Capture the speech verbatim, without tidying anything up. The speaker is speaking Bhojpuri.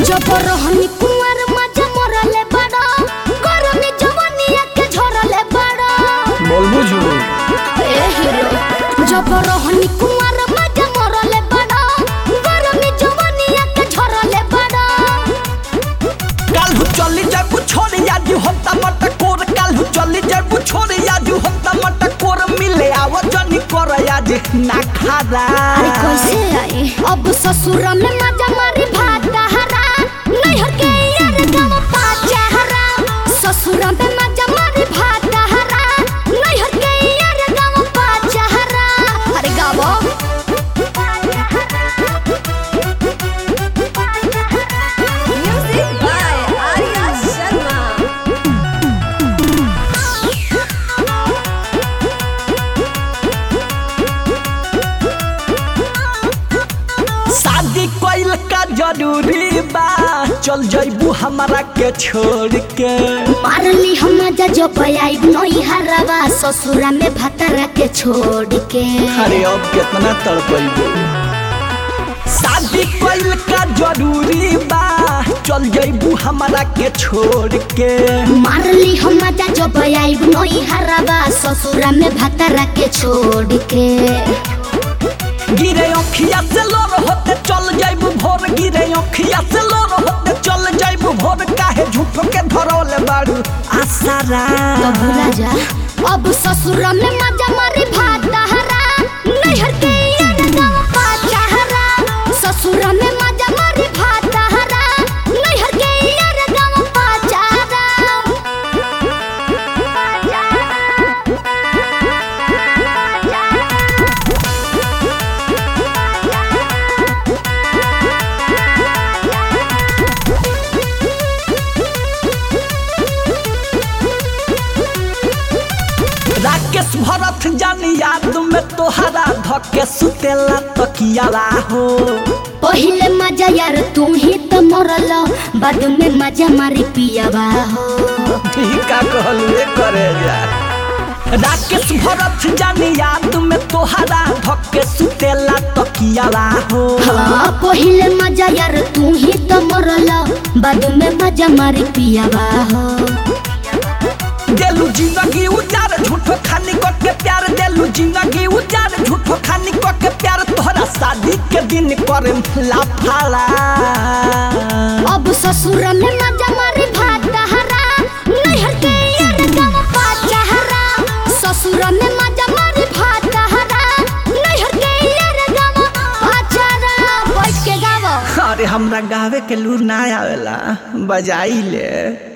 जब रहनी कुंवर मजा मोरले बड़ा गरमी जवानिया के झरले बड़ा बोल बुझू ए हीरो जब रहनी कुंवर मजा मोरले बड़ा गरमी जवानिया के झरले बड़ा काल हु चली जाए पु छोड़ी आज होता मट कोर काल हु चली जाए पु छोड़ी आज होता मट कोर मिले आव जनी कर आज ना खादा अरे कैसे आई अब ससुर में मजा मारी भात हरा नैहर के यार गाँव पाचा हरा ससुर में मजा मारी भात हरा नैहर के यार गाँव पाचा हरा अरे गावो Music by Arya Sharma. शादी कोइल का जरूरी बा चल जाइबू हमारा के छोड़ के मारली हम मजा जो पयाई नई हरावा ससुरा में भतरा के छोड़ के अरे अब कितना तड़पइबू शादी कोइल का जरूरी बा चल जाइबू हमारा के छोड़ के मारली हम मजा जो पयाई नई हरावा ससुरा में भतरा के छोड़ के गिरे अखिया से लोर होते चल जाइबू भोर गिरे अखिया से लोर होते चल जाइबू भोर काहे झूठो के धरोले बाड़ू आसारा तो भूला जा अब ससुरा में मजा मारी भात हरा नैहर के यार गाँव पाचा हरा ससुरा में मजा मारी भात हरा नैहर के यार गाँव पाचा राकेश भरत जानी याद में तोहरा धके सुतेला तकियाला हो पहिले मजा यार तू ही तो मरल बाद में मजा मारी पियावा हो ठीक का कहलुए करे जा राकेश भरत जानी याद में तोहरा धके सुतेला तकियाला हो हाँ पहिले मजा यार तू ही तो मरल बाद में मजा मारी पियावा हो देलू जिंदगी उजार झूठो खानी को के प्यार देलू जिंदगी उजार झूठो खानी को के प्यार तोहरा शादी के दिन करे लाफाला अब ससुर में मजा मारी भात हरा नैहर के यार गाँव पाचा हरा ससुर में मजा मारी भात हरा नैहर के यार गाँव पाचा हरा बैठ के गावो अरे हमरा गावे के लूर ना आवेला बजाई ले।